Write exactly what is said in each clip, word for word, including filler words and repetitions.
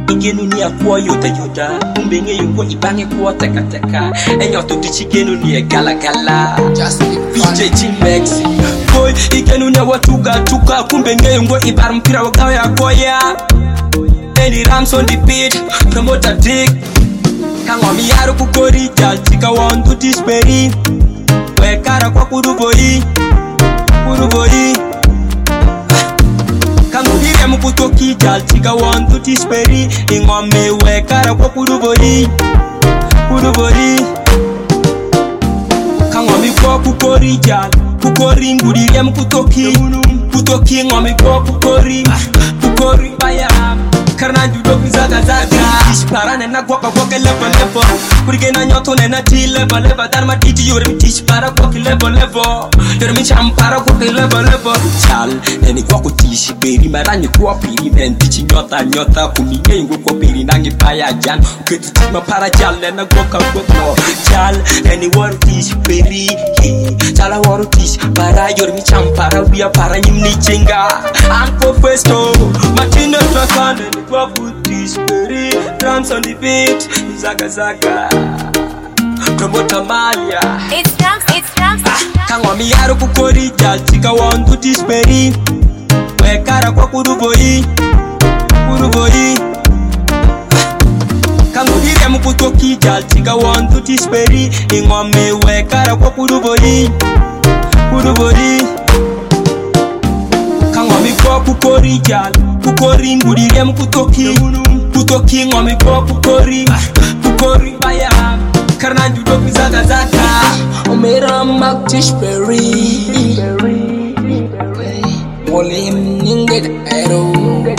Igenu ni akwa yota yota Kumbe nge yungo ibange kwa teka teka Enyo tutu chigenu ni gala gala P J G-Max Boy, igenu ni watuga tuka Kumbe nge yungo ibar mpira wakawe ya koya Any rams on the beat Promoter dick Kangwa miyaru kukori jal Chika wandu disperi Wekara kwa kuruboi Kuruboi Kangudire mkutoki jal Chika wandu disperi Ingwame wekara kwa kuruboi Kuruboi Kangwami kwa kukori jal Kukori ngudire mkutoki Kutoki ngwami kwa kukori Kukori bayam Karna judo bizaga zaga Tishpara nena gwaka gwaka level level Kurige na nyoto nena ti level level Dharma titi yore mi tishpara gwaki level level Yore mi champara gwaki level level Chal, neni gwako tishi beri Maranyi kwa piri men tichi nyota nyota Kuminye ingo kwa piri nangi paya jan Ketu tima para chal nena gwaka gwaka Chal, neni waru tishi beri Chala waru tishi para Yore mi champara wia para nyimni chinga Anko festo Matino trakane Kwa puti speri, drums on the beat, zaga zaga Promoter Malia It's drums, it's drums, it's drums. Kangwa miyaru kukori jal, chika wandu disperi Wekara kwa kuruboi, kuruboi Kangudire mkutoki jal, chika wandu disperi Ingwame wekara kwa kuruboi, kuruboi Kangwami kwa kukori jal Kukori ngudire mkutoki Kutoki ngwami kwa kukori Kukori bayam Karna judo bizaga zaga Omera maktish peri Wolim ninget ero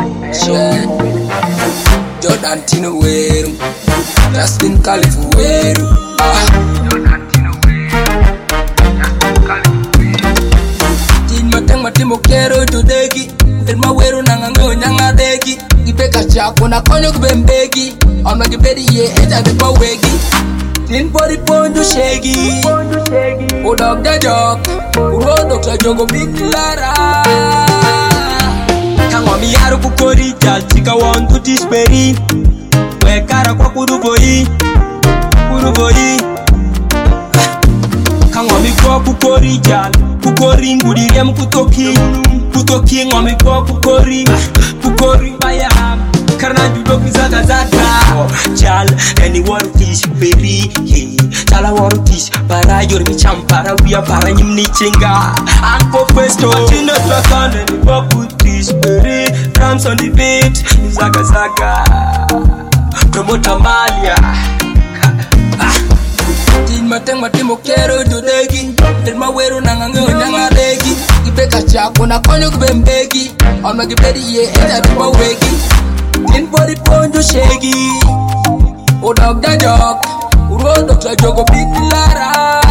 Jordan Tino weru Justin Khalifu weru Jordan Tino weru Justin Khalifu weru Tin mateng matimo kero jodegi Elma weru nangango nyanga degi Ipeka chako na konyo kubembegi Oma gibedi ye eja depa wegi Tin body ponjo shegi Udog da jok Uro dokta jogo biglara Kangwa miyaru kukori jal Chika wandu disperi Wekara kwa kuruboi Kuruboi Kangwa mikwa kukori jal Kukori ngudire mkutoki Kutoki ngwami kwa kukori Kukori bayam Karna judo bizaga zaga Chal, eni waru tish peri Chala waru tish para Yore mi champara wia para nyimni chinga Anko festo Matino trakane ni wapu tish peri Drums on the beat Zaga zaga Promoter Malia Tin mateng matimo kero jodegi Elma weru nangango nyanga degi Ipeka chako na konyo kubembegi Oma gibedi ye eja depa wegi Tin body ponjo shegi Udog da jok Uro dokta jogo biglara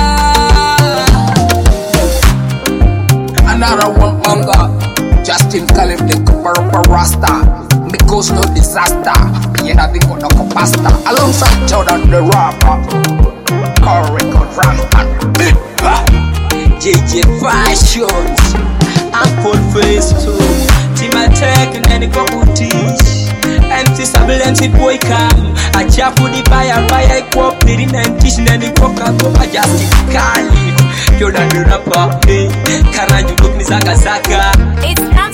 Another one hunger Justin Khalifu the Kupara Rasta Mikos no disaster Piena bingo no pasta Alongside Jordan the rapper Corey Conran J J Fashions Uncle Festo Timatek neni kwa kutish M C Sabel M C Boy Kam Achafu di baya baya ikwa piri Nentish neni kwa kakoma Justin Khalifu Jordan the rapper Karna juluk ni zaga zaga It's drums.